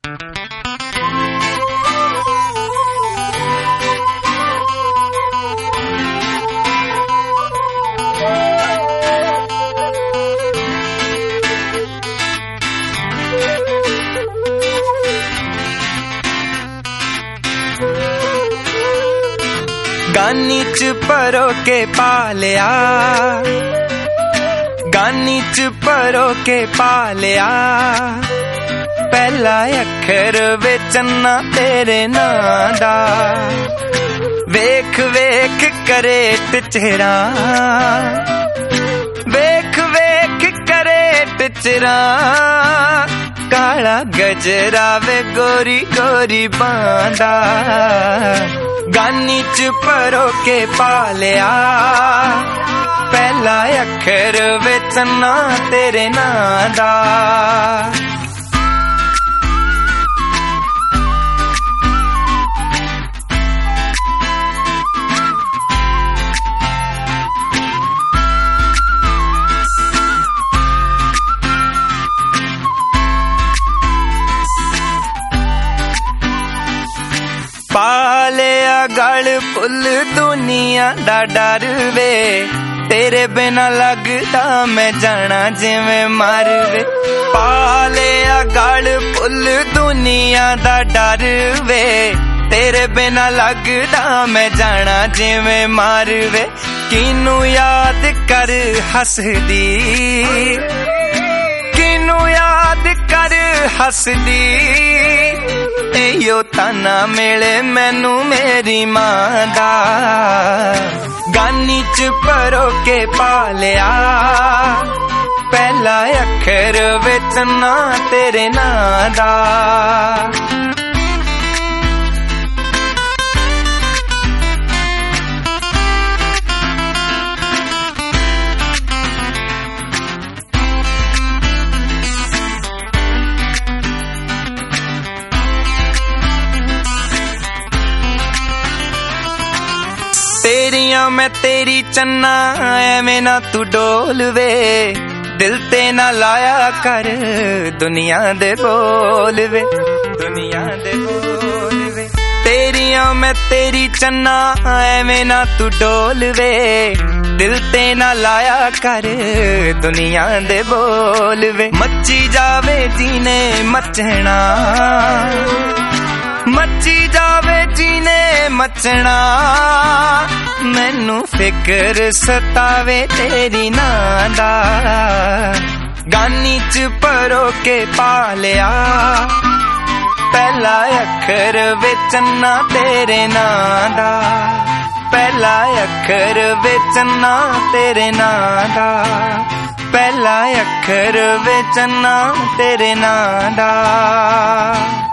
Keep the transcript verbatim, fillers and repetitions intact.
गानी च परो के पालिया, गानी च परो के पालिया, पहला अखर विचना तेरे नां दा। वेख वेख करेट चेहरा, वेख वेख करेट चेहरा, काला गजरा वे गोरी गोरी बांदा। गानी च परो के पालिया, पहला अखर विचना तेरे नां दा। पालिया गल फुल दुनिया दा डर वे, तेरे बिना लगदा मैं जाना जिवें मर वे। पालिया गल फुल दुनिया दा डर वे, तेरे बिना लगदा मैं जाना जिवें मर वे। किनू याद कर हसदी, किनू याद कर हसदी, यो ताना मिले मैनू मेरी मां दा। गानी च परो के पालिया, पहला अखर विचना तेरे नां दा। तेरिया मैं तेरी चन्ना, एवें ना तू डोल वे, दिल ते ना लाया कर दुनिया दे बोल वे, दुनिया दे बोल वे। तेरिया मैं तेरी चन्ना, एवें ना तू डोल वे, दिल ते ना लाया कर दुनिया दे बोल वे। मची जावे जीने मचना, मची जावे जीने मचना, मैनू फिक्र सतावे तेरी नां दा। गानी च परो के पालिया, पहला अखर विचना तेरे नां दा। पहला अखर विचना तेरे नां दा, पहला अखर विचना तेरे नां दा।